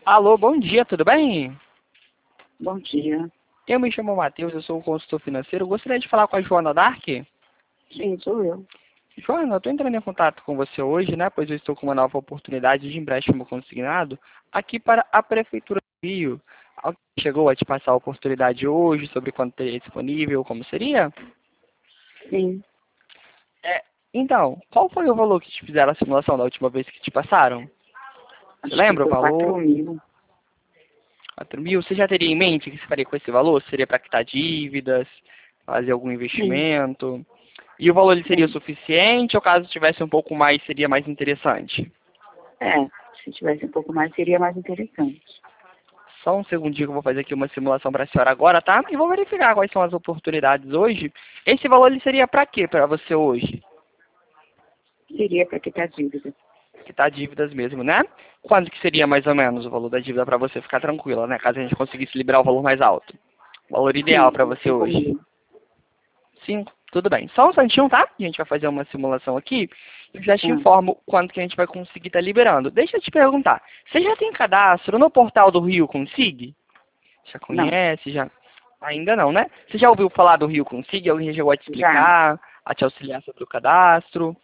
Alô, bom dia, tudo bem? Bom dia. Eu me chamo Matheus, eu sou um consultor financeiro. Gostaria de falar com a Joana Dark. Sim, sou eu. Joana, eu estou entrando em contato com você hoje, né? Pois eu estou com uma nova oportunidade de empréstimo consignado aqui para a Prefeitura do Rio. Alguém chegou a te passar a oportunidade hoje sobre quando teria disponível, como seria? Sim. É, então, qual foi o valor que te fizeram a simulação da última vez que te passaram? Você Acho que lembra o foi valor? 4.000. 4.000? Você já teria em mente o que você faria com esse valor? Seria para quitar dívidas, fazer algum Sim, investimento? E o valor ele seria o sim. suficiente ou caso tivesse um pouco mais, seria mais interessante? É, se tivesse um pouco mais, seria mais interessante. Só um segundinho que eu vou fazer aqui uma simulação para a senhora agora, tá? E vou verificar quais são as oportunidades hoje. Esse valor ele seria para quê para você hoje? Seria para quitar dívida. Quitar dívidas mesmo, né? Quanto que seria mais ou menos o valor da dívida para você ficar tranquila, né? Caso a gente conseguisse liberar o valor mais alto. O valor ideal Sim, para você 5 hoje. mil. 5, tudo bem. Só um instantinho, tá? A gente vai fazer uma simulação aqui. Eu já te Ah, informo quanto que a gente vai conseguir estar liberando. Deixa eu te perguntar. Você já tem cadastro no portal do Rio Consig? Já não, conhece? Já? Ainda não, né? Você já ouviu falar do Rio Consig? Alguém já chegou a te já. explicar, a te auxiliar sobre o cadastro?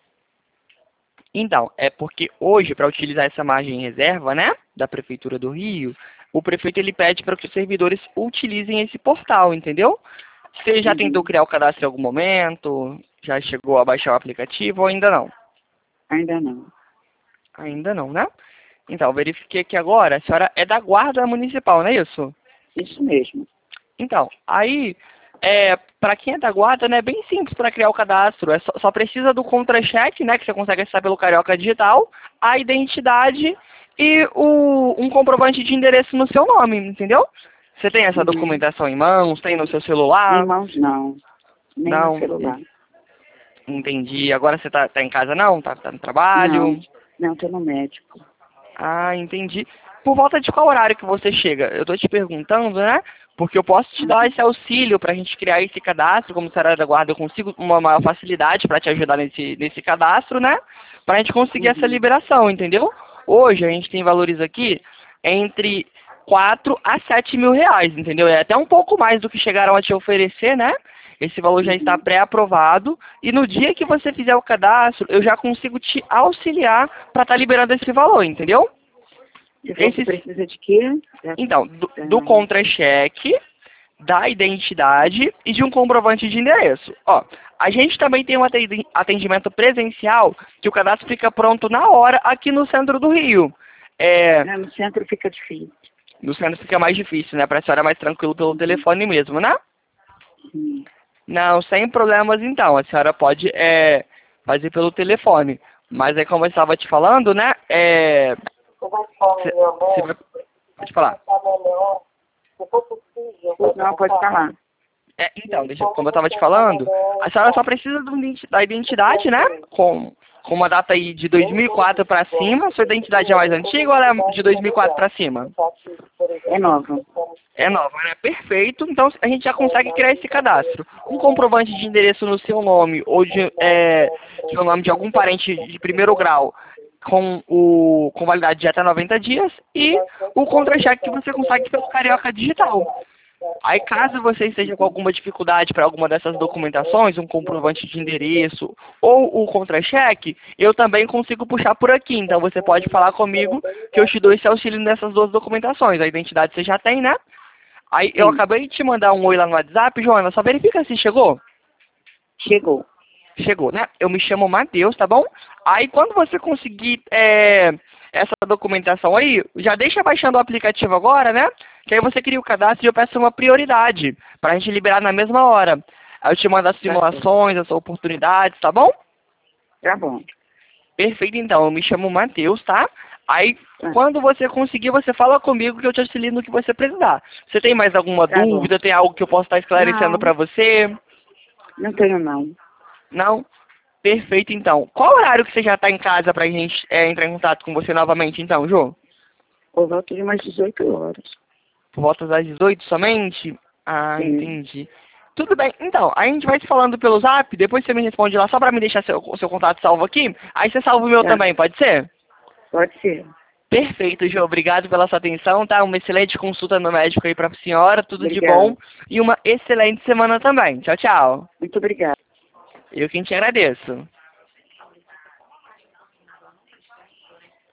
Então, é porque hoje, para utilizar essa margem em reserva, né, da Prefeitura do Rio, o prefeito ele pede para que os servidores utilizem esse portal, entendeu? Você já tentou Uhum. criar o cadastro em algum momento? Já chegou a baixar o aplicativo ou ainda não? Ainda não. Ainda não, né? Então, verifiquei aqui agora, a senhora é da Guarda Municipal, não é isso? Isso mesmo. Então, aí, para quem é da Guarda, né, é bem simples para criar o cadastro. Só precisa do contra-cheque, né, que você consegue acessar pelo Carioca Digital, a identidade e um comprovante de endereço no seu nome, entendeu? Você tem essa Uhum. documentação em mãos, tem no seu Em celular? mãos, não. Nem no Não. celular. Entendi. Agora você tá em casa não? Tá no Não. trabalho? Não, estou no médico. Ah, entendi. Por volta de qual horário que você chega? Eu tô te perguntando, né? Porque eu posso te dar Uhum. esse auxílio para a gente criar esse cadastro, como será da guarda, eu consigo uma maior facilidade para te ajudar nesse cadastro, né? Para a gente conseguir essa Uhum. liberação, entendeu? Hoje a gente tem valores aqui entre 4 a 7 mil reais, entendeu? É até um pouco mais do que chegaram a te oferecer, né? Esse valor já está Uhum. pré-aprovado e no dia que você fizer o cadastro, eu já consigo te auxiliar para estar liberando esse valor, entendeu? Você falou que Esses, precisa de quê? então, do Da- contra-cheque, da identidade e de um comprovante de endereço. Ó, a gente também tem um atendimento presencial que o cadastro fica pronto na hora aqui no centro do Rio. É, No centro fica difícil. no centro fica mais difícil, né? Para a senhora é mais tranquilo pelo Uhum. telefone mesmo, né? Sim. Não, sem problemas então. A senhora pode fazer pelo telefone. Mas aí, como eu estava te falando, né? Você vai, pode falar. Não, pode falar. Então, como eu estava te falando, a senhora só precisa da identidade, né? Com uma data aí de 2004 para cima. Sua identidade é mais antiga ou ela é de 2004 para cima? É nova. É nova, né? Perfeito. Então a gente já consegue criar esse cadastro. Um comprovante de endereço no seu nome ou de um nome de algum parente de primeiro grau com validade de até 90 dias e o contra-cheque que você consegue pelo Carioca Digital. Aí, caso você esteja com alguma dificuldade para alguma dessas documentações, um comprovante de endereço ou o contra-cheque, eu também consigo puxar por aqui. Então, você pode falar comigo que eu te dou esse auxílio nessas duas documentações. A identidade você já tem, né? Aí, eu Sim. acabei de te mandar um oi lá no WhatsApp, Joana. Só verifica se chegou. Chegou. Chegou, né? Eu me chamo Matheus, tá bom? Aí, quando você conseguir essa documentação aí, já deixa baixando o aplicativo agora, né? Que aí você cria o cadastro e eu peço uma prioridade para a gente liberar na mesma hora. Aí eu te mando as Tá certo. simulações, as oportunidades, tá bom? Tá bom. Perfeito, então. Eu me chamo Matheus, tá? Aí, Tá, quando você conseguir, você fala comigo que eu te auxilio no que você precisar. Você tem mais alguma tá bom. dúvida? Tem algo que eu possa estar esclarecendo Não, para você? não tenho não. Não? Perfeito, então. Qual horário que você já está em casa para a gente entrar em contato com você novamente, então, Jô? Por volta de umas 18 horas. Por volta das 18 somente? Ah, Sim. entendi. Tudo bem. Então, a gente vai se falando pelo Zap, depois você me responde lá só para me deixar o seu contato salvo aqui. Aí você salva o meu Tá. também, pode ser? Pode ser. Perfeito, Jô. Obrigado pela sua atenção, tá? Uma excelente consulta no médico aí pra senhora, tudo de Obrigada. bom. E uma excelente semana também. Tchau, tchau. Muito obrigada. Eu quem te agradeço.